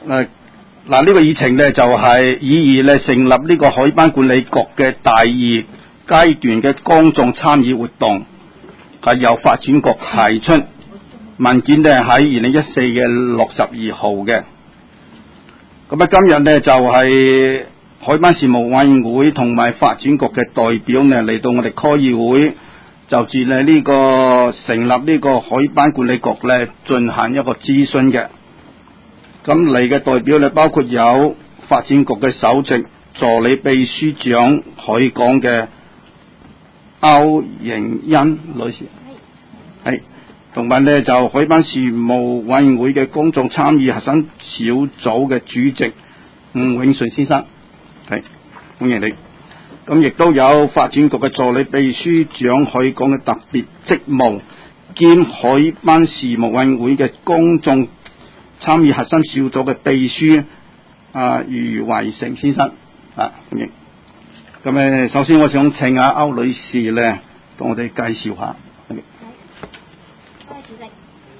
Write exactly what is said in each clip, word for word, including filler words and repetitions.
誒嗱呢個議程呢，就係以議咧成立呢個海濱管理局嘅第二階段嘅公眾參與活動，係由發展局提出文件呢，喺二零一四嘅六十二號嘅。咁啊今日呢，就係、是、海濱事務委員會同埋發展局嘅代表呢嚟到我哋區議會，就住呢呢個成立呢個海濱管理局呢進行一個諮詢嘅。咁嚟嘅代表呢，包括有發展局嘅首席助理秘書長海港嘅歐瑩欣女士，係同埋呢就海濱事務委員會嘅公眾參與核心小組嘅主席吳永順先生，係歡迎你。咁亦都有發展局嘅助理秘書長海港嘅特別職務兼海濱事務委員會嘅公眾參與核心小組嘅秘書啊余維成先生啊，歡迎。咁誒，首先我想請阿歐女士咧，同我哋介紹下。多謝主席。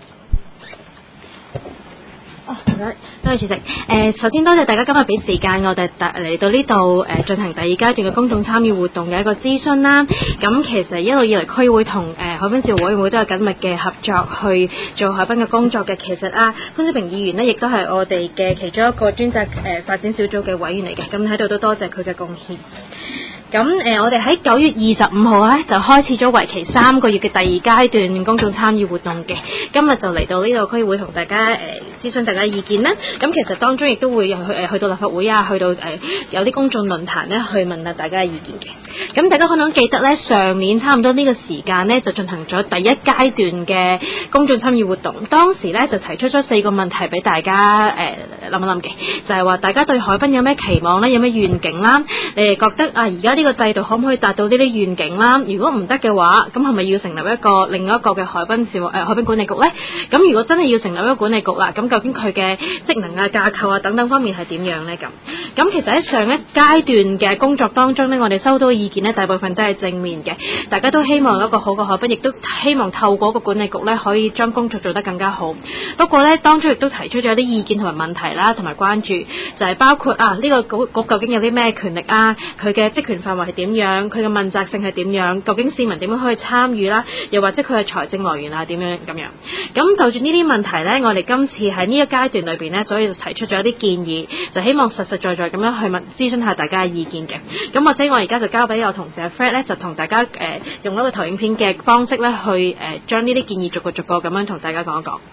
哦，唔該，多謝主席。誒、呃，首先多謝大家今日俾時間我哋嚟到呢度誒進行第二階段嘅公眾參與活動嘅一個諮詢啦。咁其實一路以嚟區會同誒、呃、海濱事務委員會都有緊密嘅合作去做海濱嘅工作嘅。其實啊，潘小平議員呢亦都係我哋嘅其中一個專責誒、呃、發展小組嘅委員嚟嘅。咁喺度都多謝佢嘅貢獻。咁誒、呃，我哋喺九月二十五號咧就開始咗為期三個月嘅第二階段公眾參與活動嘅。今日就嚟到呢度區會同大家誒、呃、諮詢大家意見啦。咁其實當中亦都會去誒去到立法會啊，去到誒、呃、有啲公眾論壇咧去問下大家嘅意見嘅。咁大家可能記得咧，上年差唔多呢個時間咧就進行咗第一階段嘅公眾參與活動。當時咧就提出咗四個問題俾大家誒諗一諗嘅，就係、是、話大家對海濱有咩期望咧，有咩願景啦？你哋覺得啊，而家呢個制度可唔可以達到呢啲願景啦？如果唔得嘅話，咁係咪要成立一個另一個嘅海濱事務誒、呃、海濱管理局咧？咁如果真係要成立一個管理局啦，咁究竟佢嘅職能啊、架構啊等等方面係點樣咧？咁咁其實喺上一階段嘅工作當中咧，我哋收到嘅意見咧，大部分都係正面嘅，大家都希望一個好嘅海濱，亦都希望透過個管理局咧，可以將工作做得更加好。不過咧，當中亦都提出咗一啲意見同埋問題啦，同埋關注，就係、是、包括啊呢、這個局局究竟有啲咩權力啊？佢嘅職權範圍係點樣？佢嘅問責性係點樣？究竟市民點樣可以參與啦？又或者佢嘅財政來源係點樣咁樣？咁就住呢啲問題咧，我哋今次喺呢一階段裏邊咧，所以就提出咗一啲建議，就希望實實在在咁樣去問諮詢下大家嘅意見嘅。咁或者我而家就交俾我同事阿 Fred 咧，就同大家誒、呃、用一個投影片嘅方式咧，去誒、呃、將呢啲建議逐個逐個咁樣同大家講一講。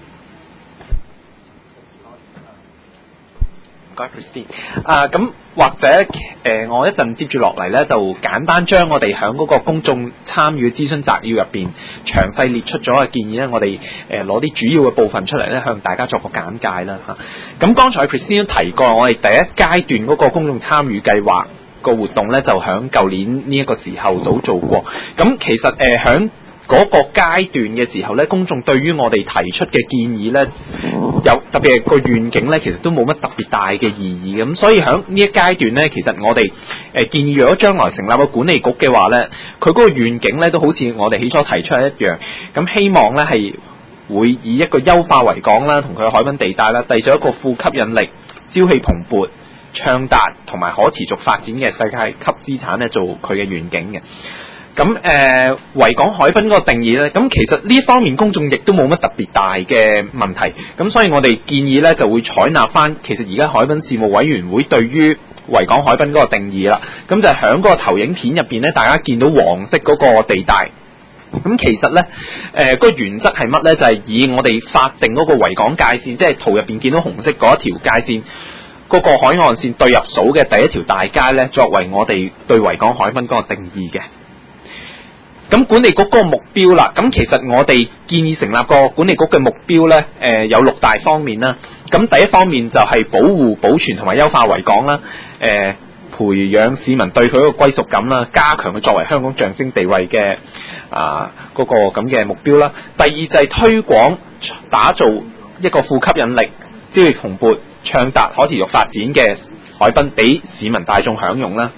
唔該 Christine 啊，咁或者誒、呃，我一陣接住落嚟咧，就簡單將我哋喺嗰個公眾參與諮詢摘要入邊詳細列出咗嘅建議咧，我哋誒攞啲主要嘅部分出嚟咧，向大家作個簡介啦嚇。咁、啊、剛才 Christine 都提過，我哋第一階段嗰個公眾參與計劃個活動咧，就喺舊年呢一個時候都做過。咁其實誒喺嗰個階段嘅時候咧，公眾對於我哋提出嘅建議咧，有特別係個願景咧，其實都冇乜特別大嘅意義嘅。咁所以喺呢一階段咧，其實我哋誒、呃、建議，如果將來成立個管理局嘅話咧，佢嗰個願景咧都好似我哋起初提出一樣，咁希望咧係會以一個優化維港啦，同佢嘅海濱地帶啦，締造一個富吸引力、朝氣蓬勃、暢達同埋可持續發展嘅世界級資產咧，做佢嘅願景嘅。咁誒，維、呃、港海濱嗰個定義咧，咁其實呢方面公眾亦都冇乜特別大嘅問題，咁所以我哋建議咧就會採納翻，其實而家海濱事務委員會對於維港海濱嗰個定義啦，咁就係喺嗰個投影片入邊咧，大家見到黃色嗰個地帶，咁其實咧誒、呃嗰個原則係乜咧？就係、是、以我哋法定嗰個維港界線，即係圖入邊見到紅色嗰一條界線，嗰、嗰個海岸線對入數嘅第一條大街咧，作為我哋對維港海濱嗰個定義嘅。咁管理局嗰個目標啦，咁其實我哋建議成立個管理局嘅目標咧，誒、呃、有六大方面啦。咁第一方面就係保護、保存同埋優化維港啦，誒、呃、培養市民對佢個歸屬感啦，加強佢作為香港象徵地位嘅啊嗰個咁嘅目標啦。第二就係推廣、打造一個富吸引力、朝氣蓬勃、暢達、可持續發展嘅海濱俾市民大眾享用啦。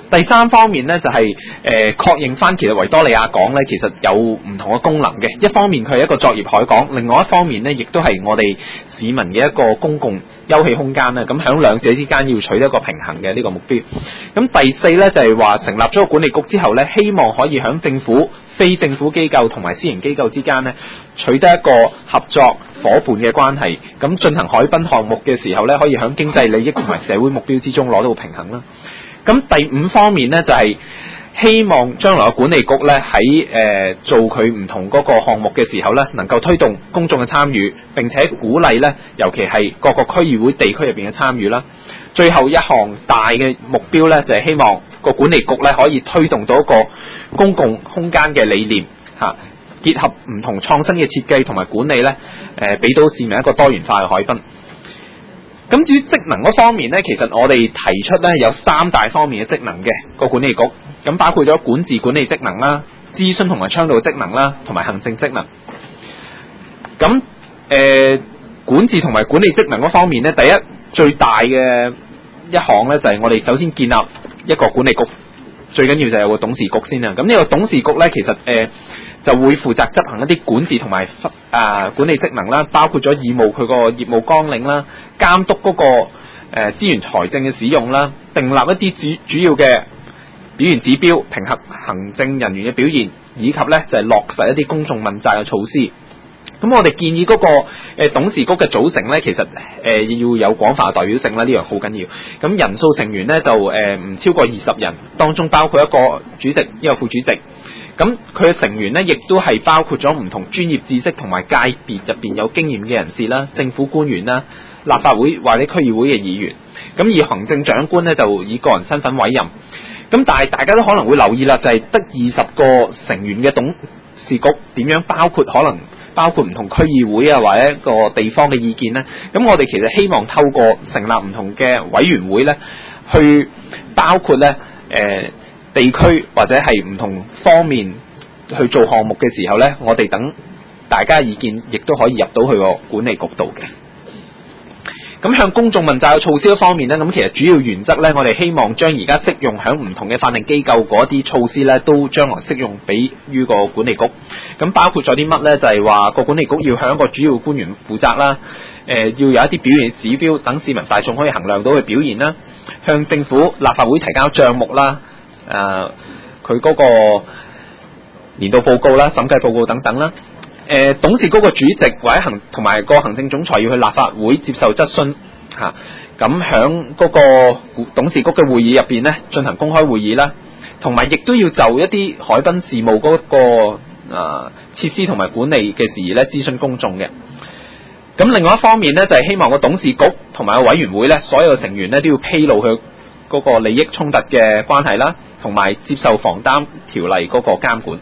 第三方面咧就係、是、誒、呃、確認翻，其實維多利亞港咧其實有唔同嘅功能嘅。一方面佢係一個作業海港，另外一方面咧亦都係我哋市民嘅一個公共休憩空間啦。咁喺兩者之間要取得一個平衡嘅呢個目標。咁第四咧就係、是、話成立咗個管理局之後咧，希望可以喺政府、非政府機構同埋私營機構之間咧取得一個合作伙伴嘅關係。咁進行海濱項目嘅時候咧，可以喺經濟利益同埋社會目標之中攞到平衡啦。咁第五方面咧就係、是、希望將來嘅管理局咧喺誒做佢唔同嗰個項目嘅時候咧，能夠推動公眾嘅參與，並且鼓勵咧，尤其係各個區議會地區入邊嘅參與啦。最後一項大嘅目標咧，就係、是、希望個管理局咧可以推動到一個公共空間嘅理念嚇、啊，結合唔同創新嘅設計同埋管理咧，誒俾到市民一個多元化嘅海濱。咁至於職能嗰方面咧，其實我哋提出咧有三大方面嘅職能嘅個管理局，咁包括咗管治管理職能啦、諮詢同埋倡導職能啦，同埋行政職能。咁誒、呃、管治同埋管理職能嗰方面咧，第一最大嘅一項咧就係、是、我哋首先建立一個管理局，最緊要就係有個董事局先啦。咁呢個董事局咧，其實誒、呃、就會負責執行一啲管治同埋啊管理職能啦，包括咗義務佢個業務綱領啦，監督嗰、那個誒、呃、資源財政嘅使用啦，訂立一啲主主要嘅表現指標，評核行政人員嘅表現，以及咧就係、是、落實一啲公眾問責嘅措施。咁我哋建議嗰、那個誒、呃、董事局嘅組成咧，其實誒、呃、要有廣泛代表性啦，呢樣好緊要。咁人數成員咧就誒唔、呃、超過二十人，當中包括一個主席，一個副主席。咁佢嘅成員咧，亦都係包括咗唔同專業知識同埋界別入邊有經驗嘅人士啦，政府官員啦，立法會或者區議會嘅議員。咁而行政長官咧就以個人身份委任。咁但係大家都可能會留意啦，就係得二十個成員嘅董事局點樣包括可能包括唔同區議會啊或者一個地方嘅意見咧。咁我哋其實希望透過成立唔同嘅委員會咧，去包括咧誒。呃地區或者係唔同方面去做項目嘅時候呢，我哋等大家意見亦都可以入到去個管理局度嘅。咁向公眾問責嘅措施方面呢，咁其實主要原則呢，我哋希望將而家適用響唔同嘅法定機構嗰啲措施呢，都將來適用俾於個管理局。咁包括咗啲乜呢？就係話個管理局要向一個主要官員負責啦，誒、呃、要有一啲表現指標，等市民大眾可以衡量到佢表現啦。向政府、立法會提交帳目啦。誒，佢嗰、呃、個年度報告啦、審計報告等等啦。誒、呃，董事局個主席或者行同埋個行政總裁要去立法會接受質詢嚇。咁響嗰個董事局嘅會議入邊咧，進行公開會議啦，同埋亦都要就一啲海濱事務嗰、那個誒、呃、設施同埋管理嘅事宜咧，諮詢公眾嘅。咁另外一方面咧，就係、是、希望個董事局同埋個委員會咧，所有成員咧都要披露佢嗰個利益衝突嘅關係啦，同埋接受房擔條例嗰個監管。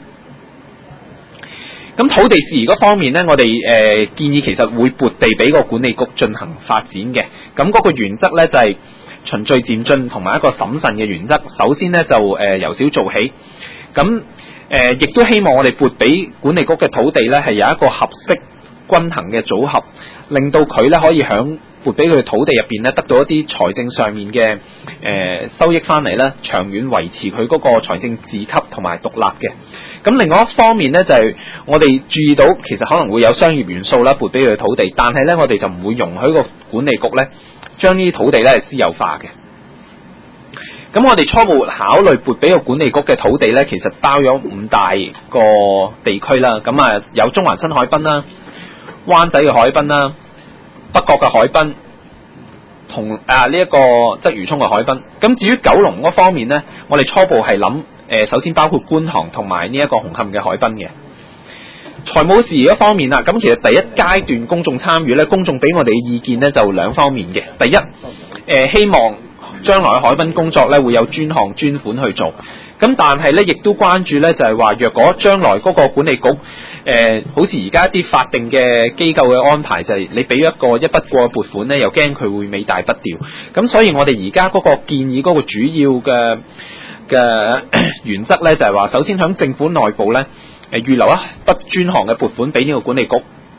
咁土地事宜嗰方面呢，我哋誒、呃、建議其實會撥地俾個管理局進行發展嘅。咁嗰個原則呢，就係、是、循序漸進同埋一個審慎嘅原則。首先呢，就誒、呃、由少做起。咁誒亦都希望我哋撥俾管理局嘅土地呢，係有一個合適均衡嘅組合，令到佢呢可以響撥俾佢嘅土地入邊咧，得到一啲財政上面嘅誒、呃、收益翻嚟咧，長遠維持佢嗰個財政自給同埋獨立嘅。咁另外一方面咧，就係、是、我哋注意到其實可能會有商業元素啦，撥俾佢嘅土地，但係咧我哋就唔會容許個管理局咧將呢啲土地咧係私有化嘅。咁我哋初步考慮撥俾個管理局嘅土地咧，其實包咗五大個地區啦。咁啊有中環新海濱啦、灣仔嘅海濱啦、北角嘅海濱同啊呢一個鰂魚涌嘅海濱。咁至於九龍嗰方面呢，我哋初步係諗誒，首先包括觀塘同埋呢一個紅磡嘅海濱嘅。財務事宜嗰方面啦，咁其實第一階段公眾參與呢，公眾俾我哋嘅意見呢就兩方面嘅。第一，誒、呃、希望將來嘅海濱工作呢會有專項專款去做。咁但係咧，亦都關注咧，就係話，若果將來嗰個管理局，誒、呃，好似而家一啲法定嘅機構嘅安排，就係你俾一個一筆過撥款咧，又驚佢會尾大不掉。咁所以我哋而家嗰個建議嗰個主要嘅嘅原則咧，就係話，首先喺政府內部咧，誒預留一筆專項嘅撥款俾呢個管理局。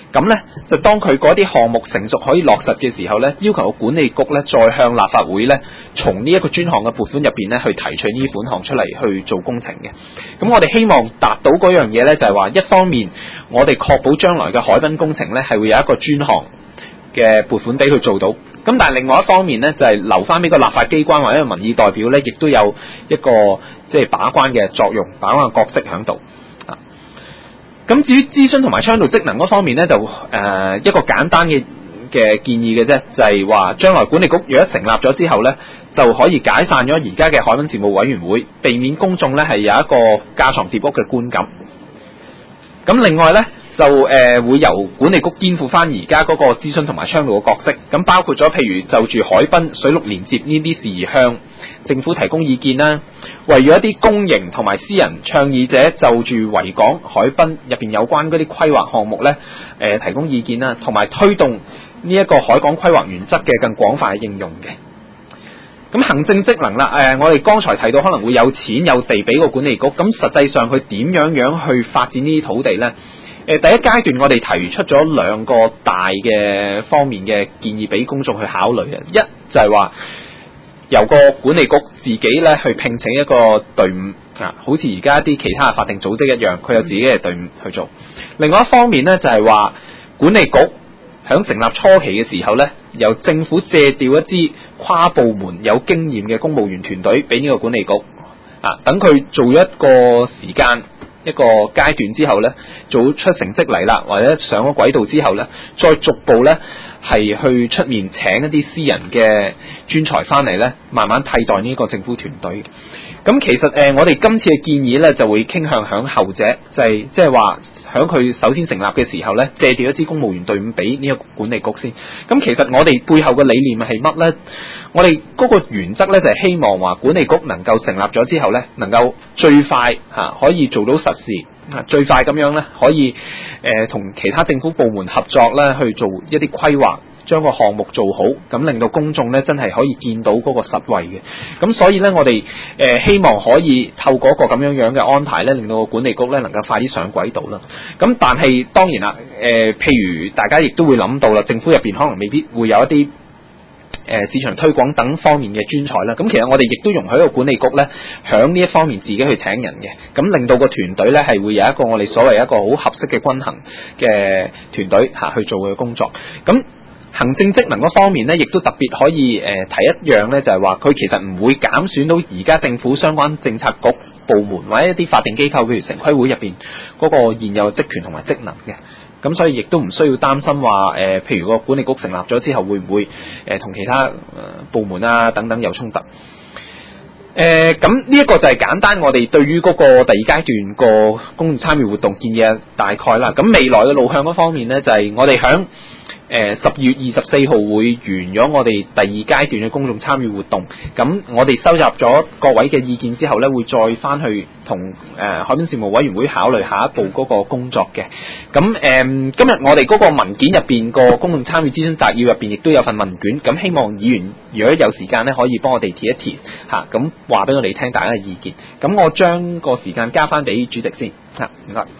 咁咧就當佢嗰啲項目成熟可以落實嘅時候咧，要求個管理局咧再向立法會咧從呢一個專項嘅撥款入邊咧去提取呢啲款項出嚟去做工程嘅。咁我哋希望達到嗰樣嘢咧，就係話一方面我哋確保將來嘅海濱工程咧係會有一個專項嘅撥款俾佢做到，咁但係另外一方面咧就係留翻俾個立法機關或者民意代表咧，亦都有一個即係把關嘅作用、把關嘅角色喺度。咁至於諮詢同埋倡導職能嗰方面咧，就誒、呃、一個簡單嘅嘅建議嘅啫，就係話將來管理局如果成立咗之後咧，就可以解散咗而家嘅海濱事務委員會，避免公眾咧係有一個架床疊屋嘅觀感。咁另外咧就誒、呃、會由管理局肩負翻而家嗰個諮詢同埋倡導嘅角色，咁包括咗譬如就住海濱水陸連接呢啲事宜向政府提供意見啦，為咗一啲公營同埋私人倡議者就住維港海濱入邊有關嗰啲規劃項目咧，誒、呃、提供意見啦，同埋推動呢一個海港規劃原則嘅更廣泛嘅應用嘅。咁行政職能啦，誒、呃、我哋剛才提到可能會有錢有地俾個管理局，咁實際上佢點樣樣去發展呢啲土地咧？誒、呃、第一階段我哋提出咗兩個大嘅方面嘅建議俾公眾去考慮嘅，一就係話由個管理局自己咧去聘請一個隊伍啊，好似而家一啲其他嘅法定組織一樣，佢有自己嘅隊伍去做。另外一方面咧就係話管理局響成立初期嘅時候咧，由政府借調一支跨部門有經驗嘅公務員團隊俾呢個管理局啊，等佢做一個時間一個階段之後咧，做出成績嚟啦，或者上咗軌道之後咧，再逐步咧係去出面請一啲私人嘅專才翻嚟咧，慢慢替代呢個政府團隊。咁其實誒、呃，我哋今次嘅建議咧就會傾向響後者，就係即係話響佢首先成立嘅時候咧，借調一支公務員隊伍俾呢個管理局先。咁其實我哋背後嘅理念係乜咧？我哋嗰個原則咧就係希望話管理局能夠成立咗之後咧，能夠最快嚇、啊、可以做到實事，啊最快咁樣咧可以誒同、呃、其他政府部門合作咧去做一啲規劃。將個項目做好，咁令到公眾咧真係可以見到嗰個實惠嘅。咁所以咧，我哋誒、呃、希望可以透過一個咁樣樣嘅安排咧，令到個管理局咧能夠快啲上軌道啦。咁但係當然啦，誒、呃、譬如大家亦都會諗到啦，政府入邊可能未必會有一啲誒、呃、市場推廣等方面嘅專才啦。咁其實我哋亦都容許個管理局咧響呢一方面自己去請人嘅，咁令到個團隊咧係會有一個我哋所謂一個好合適嘅均衡嘅團隊嚇去做嘅工作。咁行政職能嗰方面咧，亦都特別可以誒、呃、提一樣咧，就係話佢其實唔會減損到而家政府相關政策局部門或者一啲法定機構，譬如城規會入邊嗰個現有職權同埋職能嘅。咁所以亦都唔需要擔心話誒、呃，譬如個管理局成立咗之後，會唔會誒同、呃、其他、呃、部門啊等等有衝突？誒咁呢一個就係簡單我哋對於嗰個第二階段個公眾參與活動建議大概啦。咁未來嘅路向嗰方面咧，就係、是、我哋響誒十月二十四號會完咗我哋第二階段嘅公眾參與活動，咁我哋收集咗各位嘅意見之後咧，會再翻去同誒、呃、海濱事務委員會考慮下一步嗰個工作嘅。咁誒、呃、今日我哋嗰個文件入邊個公眾參與諮詢摘要入邊亦都有份問卷，咁希望議員如果有時間咧，可以幫我哋填一填嚇，咁話俾我哋聽大家嘅意見。咁我將個時間交翻俾主席先嚇，唔該。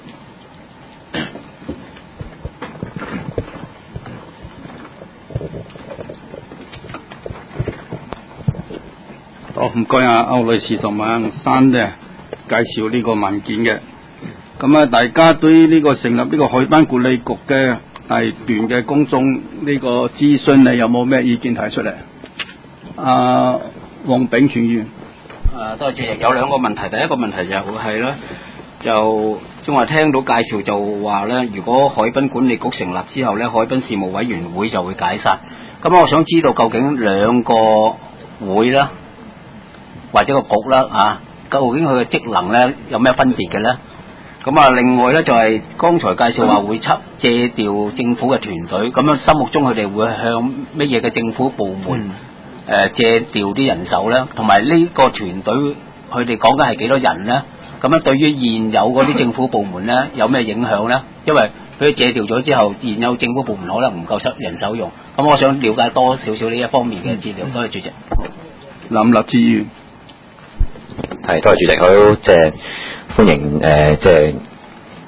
好，唔該啊，歐女士同埋阿生咧介紹呢個文件嘅。咁啊，大家對於呢個成立呢個海濱管理局嘅係段嘅公眾呢個諮詢，你有冇咩意見提出嚟？啊，黃炳全議員。 啊，多謝主席。有兩個問題，第一個問題就係咧，就正話聽到介紹就話咧，如果海濱管理局成立之後咧，海濱事務委員會就會解散。咁我想知道究竟兩個會咧，或者個局啦啊，究竟佢嘅職能咧有咩分別嘅咧？咁啊，另外咧就係、是、剛才介紹話會測借調政府嘅團隊，咁樣心目中佢哋會向乜嘢嘅政府部門誒、嗯呃、借調啲人手咧？同埋呢個團隊佢哋講緊係幾多人咧？咁樣對於現有嗰啲政府部門咧有咩影響咧？因為佢借調咗之後，現有政府部門可能唔夠人手用。咁我想了解多少少呢一方面嘅資料。多謝主席。 林立志議員。 係，多謝主席，好，即係歡迎誒，即係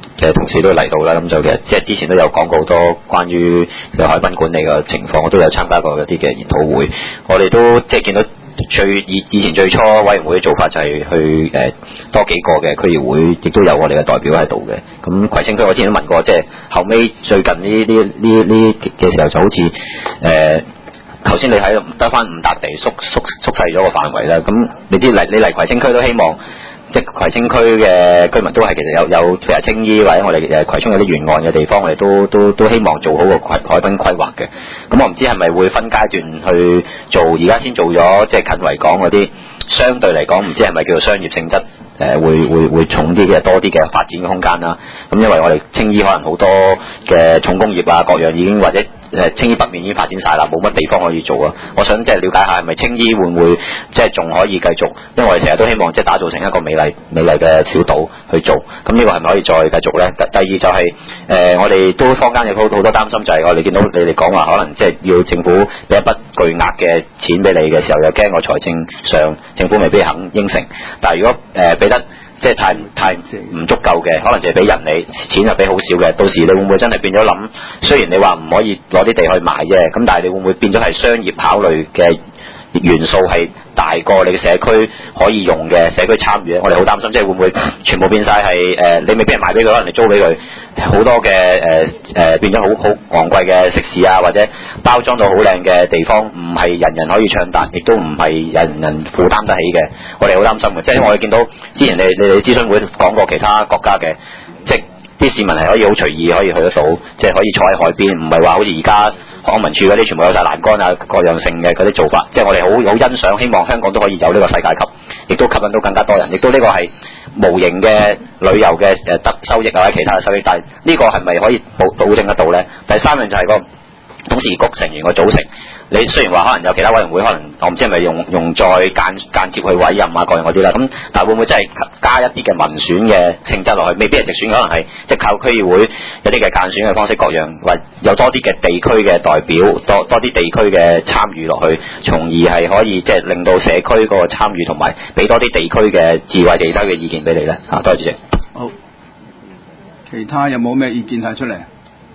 嘅同事都嚟到啦，咁就其實即係之前都有講過好多關於嘅海濱管理嘅情況，我都有參加過一啲嘅研討會，我哋都即係見到最以以前最初委員會嘅做法就係去誒、呃、多幾個嘅區議會，亦都有我哋嘅代表喺度嘅。咁葵青區我之前都問過，即係後尾最近呢呢呢呢嘅時候就好似誒頭先你喺得翻五笪地縮縮縮細咗個範圍啦。咁你啲嚟你嚟葵青區都希望。即係葵青區嘅居民都係其實有有譬如青衣或者我哋誒葵涌有啲沿岸嘅地方，我哋都都都希望做好個海海濱規劃嘅。咁我唔知係咪會分階段去做，而家先做咗即係近維港嗰啲，相對嚟講唔知係咪叫做商業性質誒、呃、會會會重啲嘅多啲嘅發展嘅空間啦。咁因為我哋青衣可能好多嘅重工業啊各樣已經或者。誒青衣北面已經發展晒啦，冇乜地方可以做啊！我想即係了解下係咪青衣會唔會即係仲可以繼續？因為我哋成日都希望即係打造成一個美麗美麗嘅小島去做。咁呢個係咪可以再繼續咧？第二就係、是、誒、呃、我哋都坊間有好好多擔心，就係我哋見到你哋講話可能即係要政府俾一筆巨額嘅錢俾你嘅時候，又驚我財政上政府未必肯應承。但係如果誒俾、呃、得即係太太唔足夠嘅，可能就係俾人你錢又俾好少嘅，到時你會唔會真係變咗諗？雖然你話唔可以攞啲地去買啫，咁但係你會唔會變咗係商業考慮嘅元素係大過你嘅社區可以用嘅社區參與咧？我哋好擔心，即係會唔會全部變晒係誒？你未必係賣俾佢，可能你租俾佢好多嘅誒誒，變咗好好昂貴嘅食肆啊，或者包裝到好靚嘅地方，唔係人人可以暢達，亦都唔係人人負擔得起嘅。我哋好擔心嘅，即係因為我哋見到之前你你哋諮詢會講過其他國家嘅，即係啲市民係可以好隨意可以去得到，即係可以坐喺海邊，唔係話好似而家康文署嗰啲全部有晒欄杆啊各樣性嘅嗰啲做法，即係我哋好好欣賞，希望香港都可以有呢個世界級，亦都吸引到更加多人，亦都呢個係無形嘅旅遊嘅誒得收益啊或者其他嘅收益，但係呢個係咪可以保保證得到咧？第三樣就係個董事局成員嘅組成。你雖然話可能有其他委員會，可能我唔知係咪用用再間間接去委任啊各樣嗰啲啦，咁但係會唔會真係加一啲嘅民選嘅性質落去？未必係直選，可能係即係靠區議會有啲嘅間選嘅方式各樣，或有多啲嘅地區嘅代表，多多啲地區嘅參與落去，從而係可以即係令到社區嗰個參與同埋俾多啲地區嘅智慧地區嘅意見俾你咧嚇。多謝主席。 好，其他有冇咩意見提出嚟？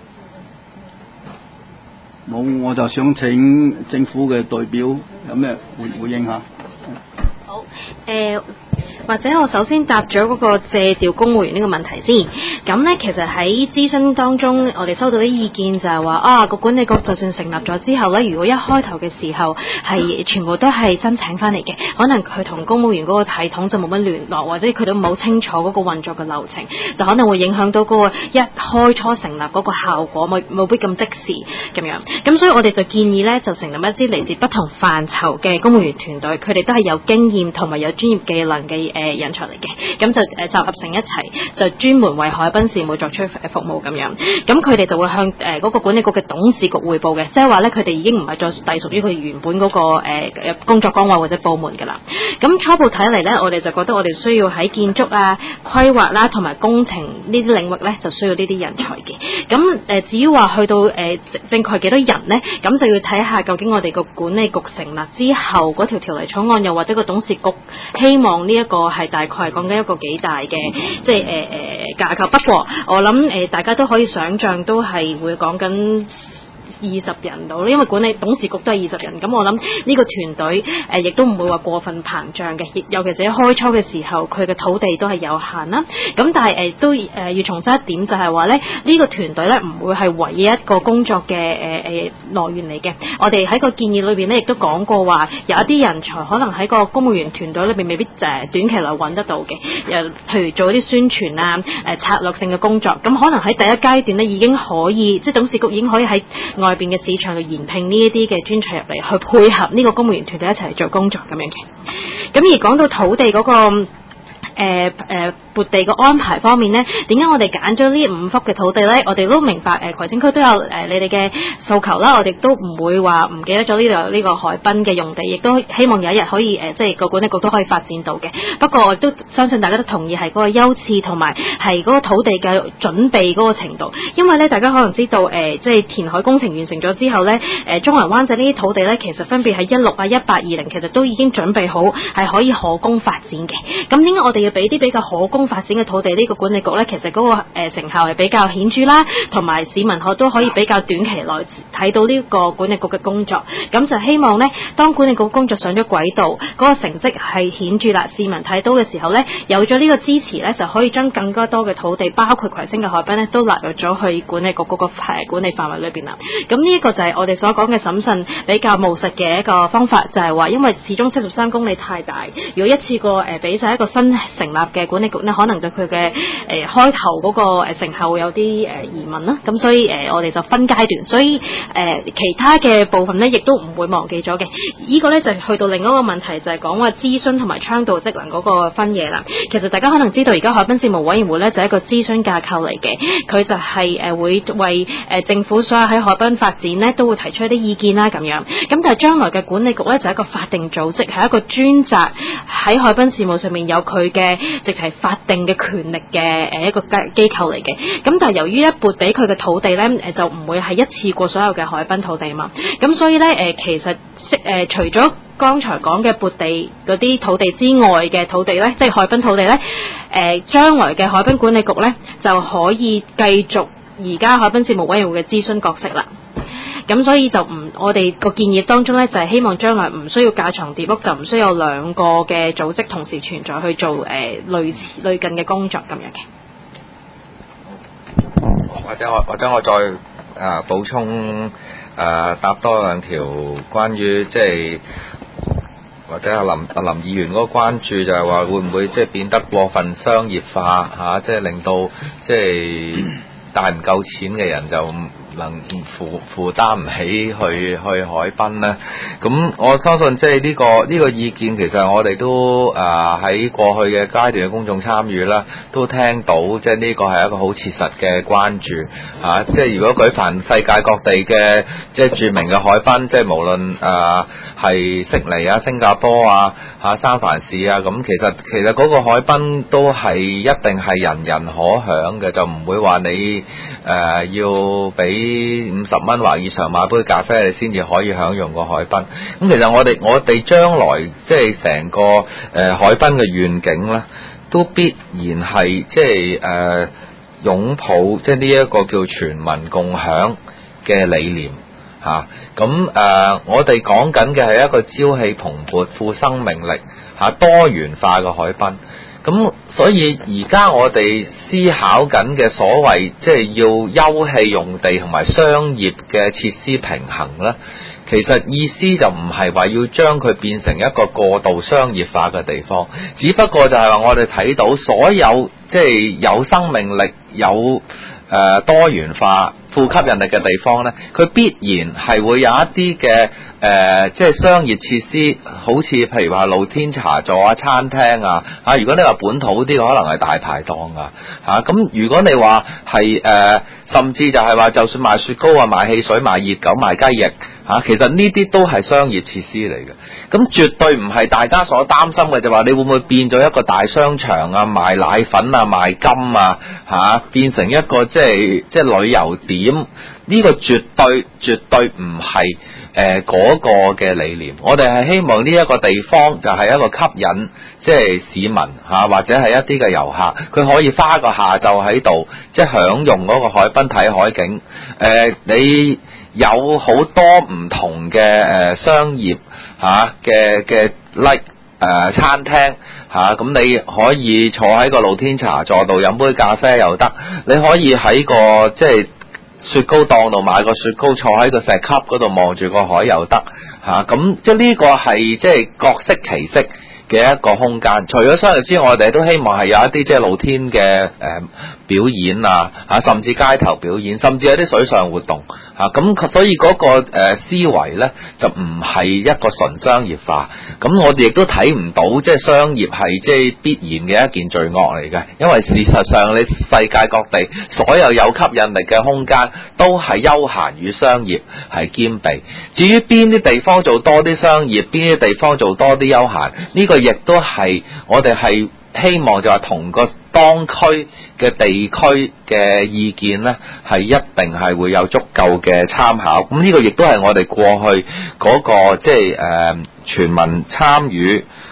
冇，我就想請政府嘅代表有咩回回應下。 好，誒、呃。或者我首先答咗嗰個借調公務員呢個問題先。咁呢，其實喺諮詢當中，我哋收到啲意見就係話啊，個管理局就算成立咗之後呢，如果一開頭嘅時候係全部都係申請翻嚟嘅，可能佢同公務員嗰個系統就冇乜聯絡，或者佢都冇清楚嗰個運作嘅流程，就可能會影響到嗰個一開初成立嗰個效果冇冇必咁即時咁樣。咁所以我哋就建議呢，就成立一支嚟自不同範疇嘅公務員團隊，佢哋都係有經驗同埋有專業技能嘅誒人才嚟嘅，咁就誒集合成一齊，就專門為海濱事務作出服務咁樣。咁佢哋就會向誒嗰、呃那個管理局嘅董事局匯報嘅，即係話咧佢哋已經唔係再隸屬於佢原本嗰、那個誒、呃、工作崗位或者部門㗎啦。咁初步睇嚟咧，我哋就覺得我哋需要喺建築啊、規劃啦同埋工程呢啲領域咧，就需要呢啲人才嘅。咁誒、呃、至於話去到誒、呃、正確幾多人咧，咁就要睇下究竟我哋個管理局成立之後嗰條條例草案，又或者個董事局希望呢一個係大概係講緊一個幾大嘅即係誒誒架構。不過我諗誒、呃、大家都可以想像，都係會講緊二十人到，因為管理董事局都係二十人，咁我諗呢個團隊誒亦都唔會話過分膨脹嘅，尤其是喺開初嘅時候，佢嘅土地都係有限啦。咁但係誒、呃、都誒、呃、要重申一點，就係話咧呢、呢個團隊咧唔會係唯一一個工作嘅誒誒來源嚟嘅。我哋喺個建議裏邊咧亦都講過話，有一啲人才可能喺個公務員團隊裏邊未必誒短期內揾得到嘅，誒譬如做一啲宣傳啊、誒、呃、策略性嘅工作，咁可能喺第一階段咧已經可以，即係董事局已經可以喺外邊嘅市場度延聘呢一啲嘅專才入嚟，去配合呢個公務員團隊一齊做工作咁樣嘅。咁而講到土地嗰、那個誒誒。呃呃撥地嘅安排方面呢，點解我哋揀咗呢五幅嘅土地呢？我哋都明白誒、呃，葵青區都有誒、呃、你哋嘅訴求啦，我哋都唔會話唔記得咗呢度呢個海濱嘅用地，亦都希望有一日可以誒、呃，即係個管理局都可以發展到嘅。不過我都相信大家都同意係嗰個優次同埋係嗰個土地嘅準備嗰個程度，因為呢，大家可能知道誒、呃，即係填海工程完成咗之後呢，誒、呃、中環灣仔呢啲土地呢，其實分別係一六啊、一八二零，其實都已經準備好係可以可供發展嘅。咁點解我哋要俾啲比較可供發展嘅土地，呢個管理局咧，其實嗰個誒成效係比較顯著啦，同埋市民可都可以比較短期內睇到呢個管理局嘅工作。咁就希望咧，當管理局工作上咗軌道，嗰個成績係顯著啦，市民睇到嘅時候咧，有咗呢個支持咧，就可以將更加多嘅土地，包括葵青嘅海濱咧，都納入咗去管理局嗰個誒管理範圍裏邊啦。咁呢一個就係我哋所講嘅審慎比較務實嘅一個方法，就係話因為始終七十三公里太大，如果一次過誒俾晒一個新成立嘅管理局呢，可能對佢嘅誒開頭嗰個誒成效會有啲誒疑問啦。咁所以誒我哋就分階段，所以誒其他嘅部分呢，亦都唔會忘記咗嘅。呢個呢，就去到另一個問題，就係講話諮詢同埋倡導職能嗰個分野啦。其實大家可能知道，而家海濱事務委員會呢，就係一個諮詢架構嚟嘅，佢就係誒會為誒政府所有喺海濱發展呢，都會提出一啲意見啦咁樣。咁但係將來嘅管理局呢，就係一個法定組織，係一個專責喺海濱事務上面有佢嘅直係法定嘅權力嘅誒一個機構嚟嘅。咁但係由於一撥俾佢嘅土地呢，誒就唔會係一次過所有嘅海濱土地嘛。咁所以呢，誒其實誒除咗剛才講嘅撥地嗰啲土地之外嘅土地呢，即係海濱土地呢，誒將來嘅海濱管理局呢，就可以繼續而家海濱事務委員會嘅諮詢角色啦。咁所以就唔，我哋個建議當中呢，就係、是、希望將來唔需要架床疊屋，就唔需要有兩個嘅組織同時存在去做誒、呃、類似類近嘅工作咁樣嘅。 或者我或者我再誒、呃、補充誒、呃、答多兩條關於即係或者阿林阿林議員嗰個關注，就係話會唔會即係變得過分商業化嚇、啊，即係令到即係帶唔夠錢嘅人就能負負擔唔起去去海濱咧。咁我相信即係呢個呢個意見，其實我哋都啊喺過去嘅階段嘅公眾參與啦，都聽到即係呢個係一個好切實嘅關注嚇。即係如果舉凡世界各地嘅即係著名嘅海濱，即係無論啊係悉尼啊、新加坡啊、嚇三藩市啊，咁其實其實嗰個海濱都係一定係人人可享嘅，就唔會話你誒、呃、要俾五十蚊或以上買杯咖啡，你先至可以享用個海濱。咁其實我哋我哋將來即係成個誒、呃、海濱嘅願景咧，都必然係即係誒擁抱即係呢一個叫全民共享嘅理念嚇。咁、啊、誒、呃、我哋講緊嘅係一個朝氣蓬勃、富生命力嚇、啊、多元化嘅海濱。咁所以而家我哋思考緊嘅所謂即係要休憩用地同埋商業嘅設施平衡咧，其實意思就唔係話要將佢變成一個過度商業化嘅地方，只不過就係話我哋睇到所有即係有生命力、有誒、呃、多元化、富吸引力嘅地方咧，佢必然係會有一啲嘅誒，即係商業設施，好似譬如話露天茶座啊、餐廳啊，嚇、啊。如果你話本土啲，可能係大排檔啊，嚇。咁如果你話係誒，甚至就係話，就算賣雪糕啊、賣汽水、賣熱狗、賣雞翼嚇、啊，其實呢啲都係商業設施嚟嘅。咁絕對唔係大家所擔心嘅，就話你會唔會變咗一個大商場啊，賣奶粉啊、賣金啊，嚇、啊，變成一個即係即係旅遊點？呢、這個絕對絕對唔係誒嗰個嘅理念。我哋係希望呢一個地方就係一個吸引即係市民嚇、啊，或者係一啲嘅遊客，佢可以花個下晝喺度，即係享用嗰個海濱睇海景。誒、呃，你有好多唔同嘅誒、呃、商業嚇嘅嘅 like 誒餐廳嚇，咁、啊、你可以坐喺個露天茶座度飲杯咖啡又得，你可以喺個即係雪糕檔度買個雪糕，坐喺個石級嗰度望住個海又得嚇，咁、啊、即係呢個係即係各色其色嘅一個空間。除咗商業之外，我哋都希望係有一啲即係露天嘅誒、呃、表演啊嚇，甚至街頭表演，甚至有啲水上活動嚇。咁、啊、所以嗰、那個、呃、思維咧就唔係一個純商業化。咁我哋亦都睇唔到即係商業係即係必然嘅一件罪惡嚟嘅，因為事實上你世界各地所有有吸引力嘅空間都係休閒與商業係兼備。至於邊啲地方做多啲商業，邊啲地方做多啲休閒，呢、這個亦都係我哋係希望就係同個當區嘅地區嘅意見呢，係一定係會有足夠嘅參考。咁呢個亦都係我哋過去嗰個即係誒全民參與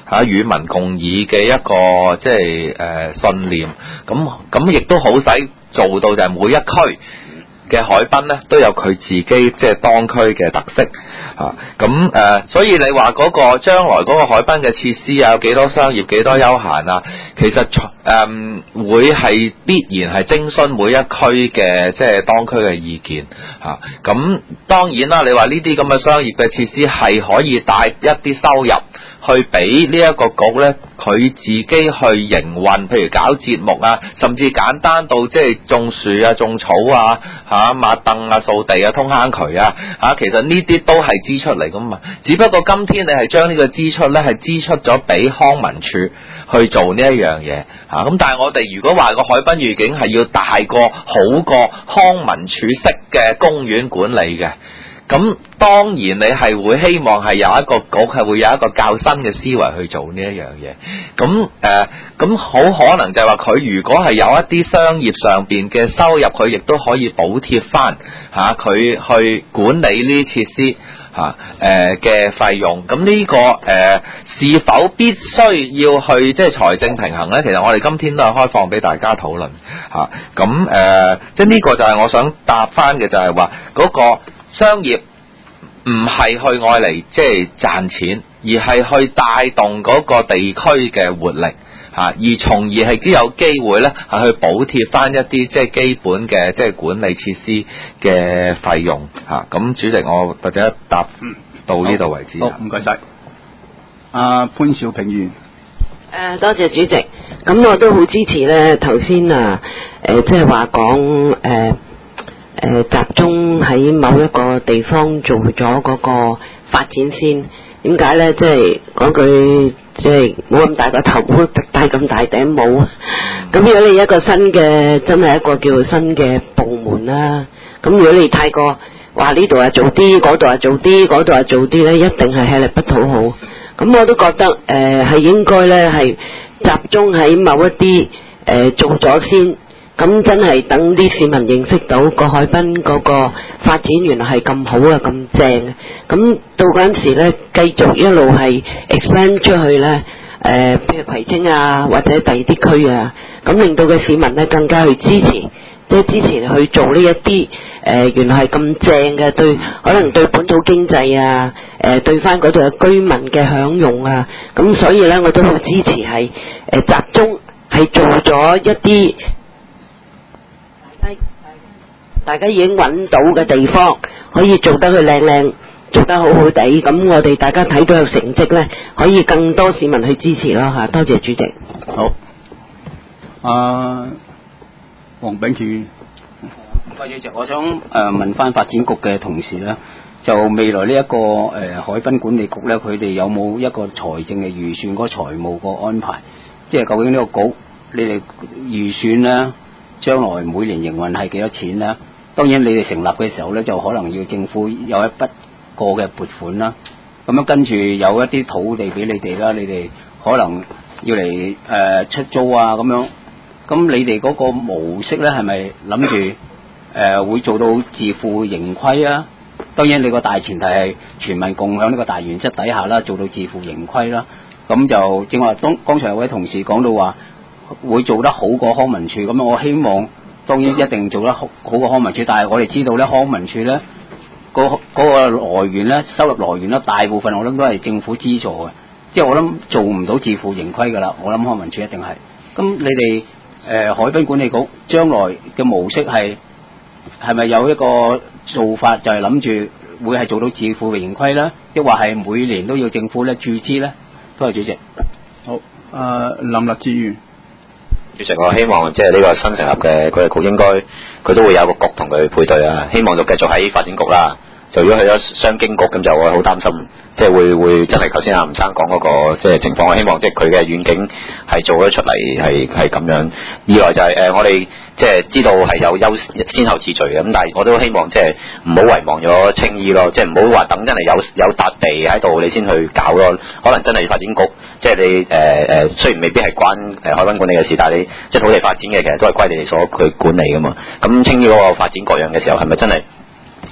嚇與民共議嘅一個即係誒信念，咁咁亦都好使做到就係每一區嘅海濱咧都有佢自己即係當區嘅特色嚇，咁、啊、誒、呃，所以你話嗰個將來嗰個海濱嘅設施啊，有幾多商業，幾多休閒啊，其實誒、呃、會係必然係徵詢每一區嘅即係當區嘅意見嚇，咁、啊、當然啦，你話呢啲咁嘅商業嘅設施係可以帶一啲收入去俾呢一個局咧，佢自己去營運，譬如搞節目啊，甚至簡單到即係種樹啊、種草啊、嚇抹凳啊、掃地啊、通坑渠啊，嚇、啊、其實呢啲都係支出嚟噶嘛。只不過今天你係將呢個支出咧係支出咗俾康文署去做呢一樣嘢嚇。咁、啊、但係我哋如果話個海濱預警係要大過好過康文署式嘅公園管理嘅。咁當然你係會希望係有一個局係會有一個較新嘅思維去做呢一樣嘢，咁誒咁好可能就係話佢如果係有一啲商業上邊嘅收入，佢亦都可以補貼翻嚇佢去管理呢啲設施嚇誒嘅費用。咁呢、這個誒、呃、是否必須要去即係財政平衡咧？其實我哋今天都係開放俾大家討論嚇。咁、啊、誒、呃、即係呢個就係我想答翻嘅，就係話嗰個。商業唔係去愛嚟即係賺錢，而係去帶動嗰個地區嘅活力嚇，而從而係都有機會咧係去補貼翻一啲即係基本嘅即係管理設施嘅費用嚇。咁主席，我或者答到呢度為止。 好，唔該晒。阿潘兆平議員。 誒，多謝主席。咁我都好支持咧，頭先啊誒，即係話講誒。誒、呃、集中喺某一個地方做咗嗰個發展先，點解咧？即係講句，即係冇咁大個頭，冇戴咁大頂帽。咁如果你一個新嘅，真係一個叫做新嘅部門啦，咁如果你太過話呢度啊做啲，嗰度啊做啲，嗰度啊做啲咧，一定係吃力不討好。咁我都覺得誒係、呃、應該咧係集中喺某一啲誒、呃、做咗先。咁真係等啲市民認識到個海濱嗰個發展原來係咁好啊，咁正啊！咁到嗰陣時咧，繼續一路係 expand 出去咧，誒、呃，譬如葵青啊，或者第二啲區啊，咁令到嘅市民咧更加去支持，即係支持去做呢一啲誒，原來係咁正嘅，對可能對本土經濟啊，誒、呃，對翻嗰度嘅居民嘅享用啊，咁所以咧我都好支持係誒、呃、集中係做咗一啲。大家已經揾到嘅地方，可以做得佢靚靚，做得好好地，咁我哋大家睇到有成績呢，可以更多市民去支持咯嚇。多謝主席。 好，阿黃炳權。 主席，我想誒、呃、問翻發展局嘅同事咧，就未來呢、這、一個誒、呃、海濱管理局咧，佢哋有冇一個財政嘅預算嗰個財務個安排？即係究竟呢個局你哋預算咧，將來每年營運係幾多錢咧？當然，你哋成立嘅時候咧，就可能要政府有一筆過嘅撥款啦。咁樣跟住有一啲土地俾你哋啦，你哋可能要嚟誒、呃、出租啊咁樣。咁你哋嗰個模式咧，係咪諗住誒會做到自負盈虧啊？當然，你個大前提係全民共享呢個大原則底下啦，做到自負盈虧啦。咁就正話，當剛才有位同事講到話會做得好過康文署，咁我希望。當然一定做得好好過康文署，但係我哋知道咧，康文署咧嗰嗰個來源咧，收入來源咧，大部分我諗都係政府資助嘅，即係我諗做唔到自負盈虧㗎啦。我諗康文署一定係。咁你哋誒、呃、海濱管理局將來嘅模式係係咪有一個做法，就係諗住會係做到自負盈虧咧，抑或係每年都要政府咧注資咧？多謝主席。 好，誒、呃、林立志議員。 主席，我希望即係呢個新成立嘅管理局，應該佢都會有個局同佢配對啊。希望就繼續喺發展局啦。就如果去咗商經局，咁就我好擔心，即係會會真係頭先阿吳生講嗰個即係情況。我希望即係佢嘅遠景係做咗出嚟，係係咁樣。二來就係、是、誒、呃，我哋即係知道係有優先後次序嘅，咁但係我都希望即係唔好遺忘咗青衣咯，即係唔好話等真係有有笪地喺度你先去搞咯。可能真係發展局，即係你誒誒、呃，雖然未必係關誒海濱管理嘅事，但係你即係土地發展嘅，其實都係歸你哋所去管理噶嘛。咁青衣嗰個發展各樣嘅時候，係咪真係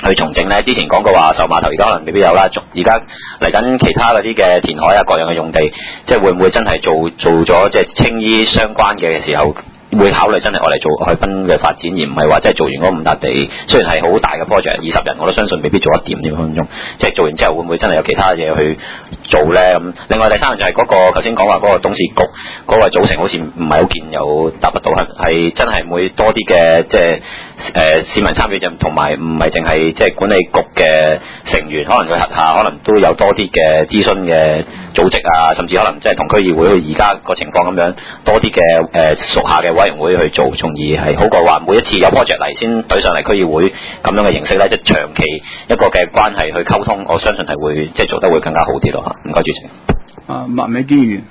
去重整咧？之前講過話售碼頭而家可能未必有啦，而家嚟緊其他嗰啲嘅填海啊各樣嘅用地，即係會唔會真係做做咗即係青衣相關嘅時候？會考慮真係我嚟做海濱嘅發展，而唔係話真係做完嗰五笪地，雖然係好大嘅 project，二十人我都相信未必做得掂點分鐘。即係做完之後會唔會真係有其他嘢去做呢？咁另外第三樣就係嗰、那個頭先講話嗰個董事局嗰個組成好似唔係好見有達不到，係真係會多啲嘅即係誒、呃、市民參與，就同埋唔係淨係即係管理局嘅成員，可能佢轄下可能都有多啲嘅諮詢嘅組織啊，甚至可能即係同區議會而家個情況咁樣多啲嘅誒屬下嘅委員會去做，從而係好過話每一次有 project 嚟先對上嚟區議會咁樣嘅形式咧，即係長期一個嘅關係去溝通，我相信係會即係做得會更加好啲咯嚇。唔該主席。 啊，麥美娟議員。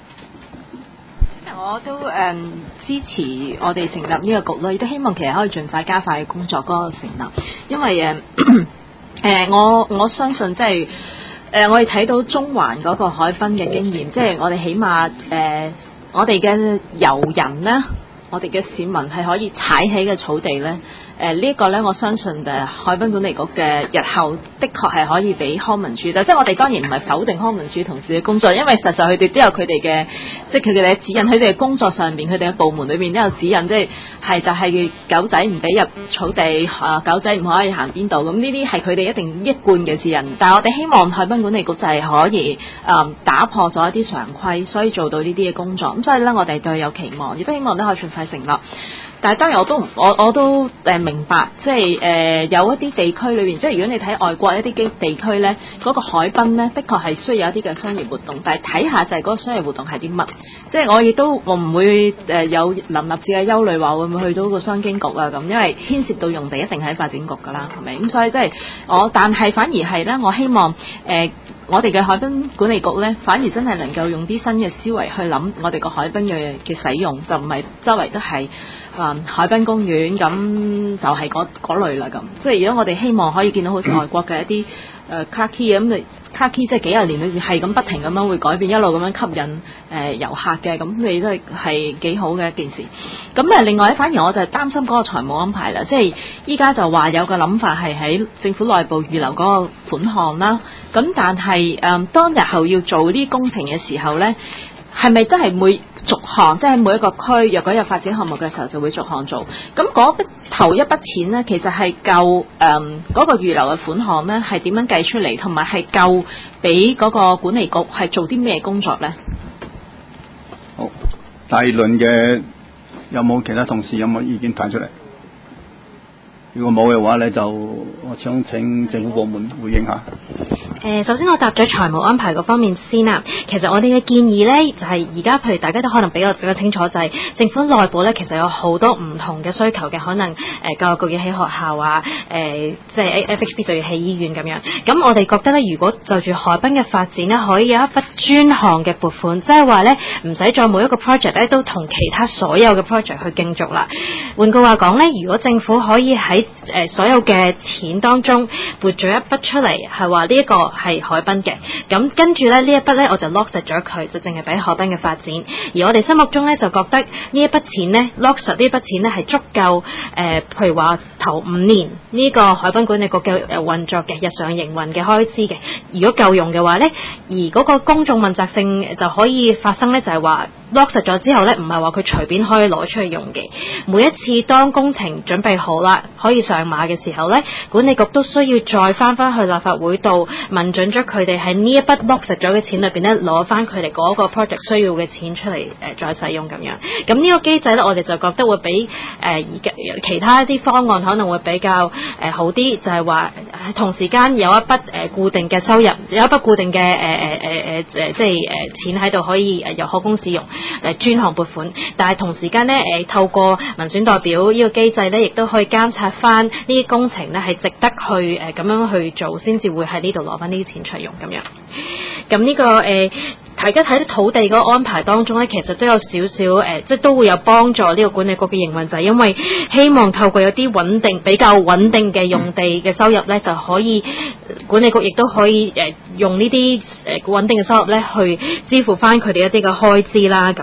我都誒、嗯、支持我哋成立呢個局咯，亦都希望其實可以盡快加快工作嗰個成立，因為誒誒、呃、我我相信即係誒我哋睇到中環嗰個海濱嘅經驗，即係我哋起碼誒、呃、我哋嘅遊人咧，我哋嘅市民係可以踩起嘅草地咧。誒、呃這個、呢一個咧，我相信誒海濱管理局嘅日後的確係可以俾康文署，但即係我哋當然唔係否定康文署同事嘅工作，因為實際佢哋都有佢哋嘅，即係佢哋嘅指引，佢哋嘅工作上面，佢哋嘅部門裏面都有指引，即係係就係、是、狗仔唔俾入草地，啊狗仔唔可以行邊度，咁呢啲係佢哋一定一貫嘅指引。但係我哋希望海濱管理局就係可以誒、嗯、打破咗一啲常規，所以做到呢啲嘅工作。咁所以咧，我哋對佢有期望，亦都希望都可以盡快成立。但係當然我都我我都誒明白，即係誒、呃、有一啲地區裏邊，即係如果你睇外國一啲基地區咧，嗰、那個海濱咧，的確係需要一啲嘅商業活動，但係睇下就係嗰個商業活動係啲乜。即係我亦都我唔會誒有林立志嘅憂慮話會唔會去到個商經局啊咁，因為牽涉到用地一定喺發展局㗎啦，係咪？咁所以即係我，但係反而係咧，我希望誒。呃我哋嘅海濱管理局咧，反而真係能夠用啲新嘅思維去諗我哋個海濱嘅嘅使用，就唔係周圍都係啊、嗯、海濱公園咁，就係嗰嗰類啦咁。即係如果我哋希望可以見到好似外國嘅一啲誒 Clarke Quay 咁，你 Clarke Quay 即係幾廿年裏邊係咁不停咁樣會改變，一路咁樣吸引誒、呃、遊客嘅，咁你都係係幾好嘅一件事。咁誒另外咧，反而我就擔心嗰個財務安排啦，即係依家就話有個諗法係喺政府內部預留嗰個款項啦。咁但係誒、嗯，當日後要做呢啲工程嘅時候咧，係咪真係每逐項，即係每一個區，若果有發展項目嘅時候，就會逐項做？咁嗰筆頭一筆錢咧，其實係夠誒嗰個預留嘅款項咧，係點樣計出嚟？同埋係夠俾嗰個管理局係做啲咩工作咧？ 好，大論嘅有冇其他同事有冇意見提出嚟？如果冇嘅話咧，就我想請政府部門回應下。 誒，首先我答咗財務安排嗰方面先啦。其實我哋嘅建議呢，就係而家譬如大家都可能比較比較清楚，就係、是、政府內部呢，其實有好多唔同嘅需求嘅，可能誒、呃、教育局要起學校啊，誒、呃、即係 F H B 就要起醫院咁樣。咁我哋覺得呢，如果就住海濱嘅發展呢，可以有一筆專項嘅撥款，即係話呢，唔使再每一個 project 呢都同其他所有嘅 project 去競逐啦。換句話講呢，如果政府可以喺誒、呃、所有嘅錢當中撥咗一筆出嚟，係話呢一個係海濱嘅，咁跟住咧呢一筆咧我就 lock 實咗佢，就淨係俾海濱嘅發展。而我哋心目中咧就覺得呢一筆錢咧 lock 實呢一筆錢咧係足夠誒、呃，譬如話頭五年呢個海濱管理局嘅誒運作嘅日常營運嘅開支嘅，如果夠用嘅話咧，而嗰個公眾問責性就可以發生咧，就係話 lock 實咗之後咧，唔係話佢隨便可以攞出去用嘅。每一次當工程準備好啦，可以上馬嘅時候咧，管理局都需要再翻翻去立法會度問准咗佢哋喺呢一筆 lock 實咗嘅錢裏邊咧，攞翻佢哋嗰個 project 需要嘅錢出嚟誒、呃、再使用咁樣。咁呢個機制咧，我哋就覺得會比誒而家其他一啲方案可能會比較誒、呃、好啲，就係、是、話同時間有一筆誒、呃、固定嘅收入，有一筆固定嘅誒誒誒誒誒即係誒錢喺度可以誒由可供使用誒專項撥款，但係同時間咧誒透過民選代表呢個機制咧，亦都可以監察翻呢啲工程咧係值得去誒咁、呃、樣去做，先至會喺呢度攞翻呢啲錢出嚟用咁樣。咁呢、這個誒、呃，大家睇到土地嗰個安排當中咧，其實都有少少誒，即係都會有幫助呢個管理局嘅營運，就係、是、因為希望透過有啲穩定、比較穩定嘅用地嘅收入咧，就可以管理局亦都可以誒、呃、用呢啲誒穩定嘅收入咧去支付翻佢哋一啲嘅開支啦咁樣。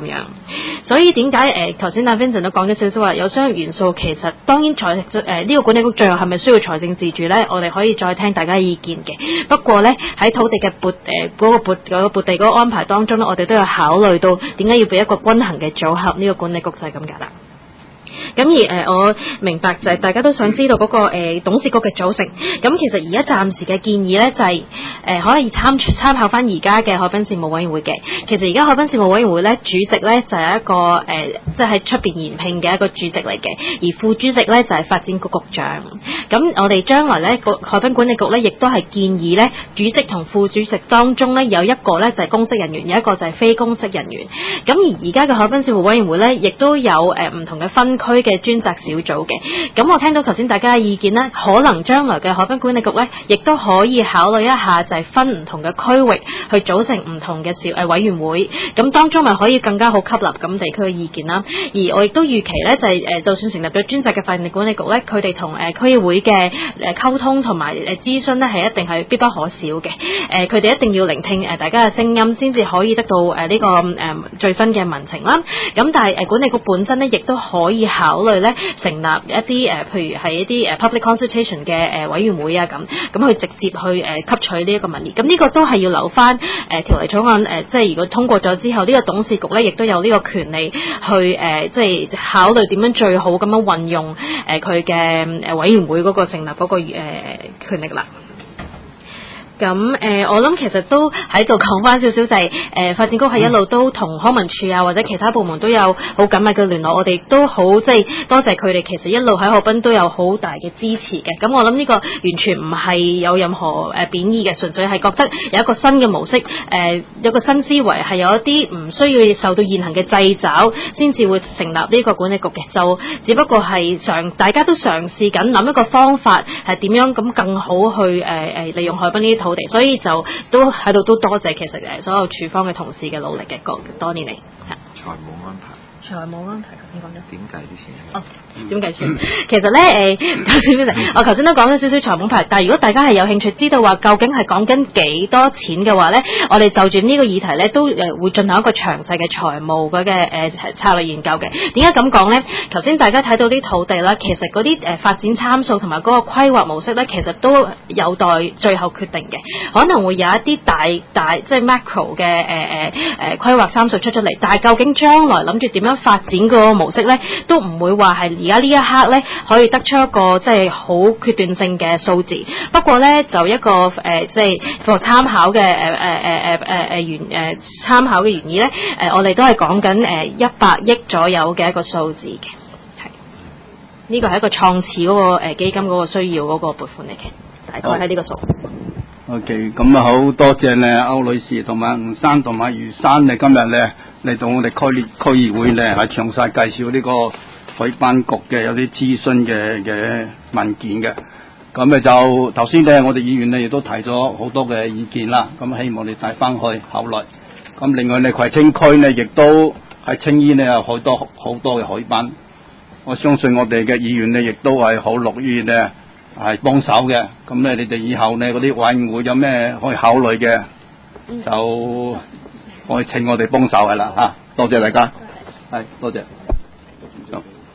所以點解誒頭先阿 Vincent 都講咗少少話有商業元素，其實當然財誒呢個管理局最後係咪需要財政自主咧？我哋可以再聽大家意見嘅。不過咧喺土地嘅撥誒嗰個撥嗰個撥地嗰個安排當中咧，我哋都有考慮到點解要俾一個均衡嘅組合，呢個管理局就係咁㗎啦。咁而誒、呃，我明白就係大家都想知道嗰、那個、呃、董事局嘅組成。咁其實而家暫時嘅建議咧就係、是、誒、呃、可以參參考翻而家嘅海濱事務委員會嘅。其實而家海濱事務委員會咧主席咧就係、是、一個誒，即係喺出邊延聘嘅一個主席嚟嘅，而副主席咧就係、是、發展局局長。咁我哋將來咧個海濱管理局咧亦都係建議咧主席同副主席當中咧有一個咧就係、是、公職人員，有一個就係非公職人員。咁而而家嘅海濱事務委員會咧亦都有誒唔、呃、同嘅分區嘅專責小組嘅，咁我聽到頭先大家嘅意見咧，可能將來嘅海濱管理局咧，亦都可以考慮一下，就係分唔同嘅區域去組成唔同嘅小誒委員會，咁當中咪可以更加好吸納咁地區嘅意見啦。而我亦都預期咧，就係誒，就算成立咗專責嘅發展管理局咧，佢哋同誒區議會嘅誒溝通同埋誒諮詢咧，係一定係必不可少嘅。誒，佢哋一定要聆聽誒大家嘅聲音，先至可以得到誒呢個誒最新嘅民情啦。咁但係誒管理局本身咧，亦都可以考慮咧成立一啲誒，譬如係一啲誒 public consultation 嘅誒委員會啊，咁咁去直接去誒吸取呢一個民意。咁呢個都係要留翻誒條例草案誒，即係如果通過咗之後，呢個董事局咧亦都有呢個權利去誒，即係考慮點樣最好咁樣運用誒佢嘅誒委員會嗰個成立嗰個誒權力啦。咁誒、呃，我諗其實都喺度講翻少少，就係、是、誒、呃、發展局係一路都同康文署啊或者其他部門都有好緊密嘅聯絡，我哋都好即係多謝佢哋，其實一路喺海濱都有好大嘅支持嘅。咁我諗呢個完全唔係有任何誒貶義嘅，純粹係覺得有一個新嘅模式，誒、呃、有個新思維，係有一啲唔需要受到現行嘅掣肘，先至會成立呢個管理局嘅。就只不過係嘗大家都嘗試緊諗一個方法，係點樣咁更好去誒誒、呃、利用海濱呢啲土地，所以就都喺度都多謝其實誒所有處方嘅同事嘅努力嘅，多多年嚟。 財務安排。 財務安排頭先講咗點計啲錢？ 哦，點計錢？其實咧誒，頭先我頭先都講咗少少財務安排，但係如果大家係有興趣知道話究竟係講緊幾多錢嘅話咧，我哋就住呢個議題咧都誒會進行一個詳細嘅財務嗰嘅誒策略研究嘅。點解咁講咧？頭先大家睇到啲土地啦，其實嗰啲誒發展參數同埋嗰個規劃模式咧，其實都有待最後決定嘅，可能會有一啲大大即係 macro 嘅誒誒誒規劃參數出出嚟，但係究竟將來諗住點樣發展嗰個模式咧，都唔會話係而家呢一刻咧可以得出一個即係好決斷性嘅數字。不過咧就一個誒即係作參考嘅誒誒誒誒誒誒原誒參考嘅原意咧，誒、呃、我哋都係講緊誒一百億左右嘅一個數字嘅，係呢個係一個創始嗰個誒基金嗰個需要嗰個撥款嚟嘅，大概係呢個數。 OK， 咁啊好多謝咧歐女士同埋吳生同埋余生咧今日咧嚟到我哋區區議會咧係詳細介紹呢個海濱局嘅有啲諮詢嘅嘅文件嘅。咁咧就頭先咧我哋議員咧亦都提咗好多嘅意見啦，咁希望你帶翻去考慮。咁另外咧葵青區咧亦都喺青衣咧有好多好多嘅海濱，我相信我哋嘅議員咧亦都係好樂於咧係幫手嘅。咁咧你哋以後咧嗰啲委員會有咩可以考慮嘅，就可以請我哋幫手係啦嚇。多謝大家，係多謝。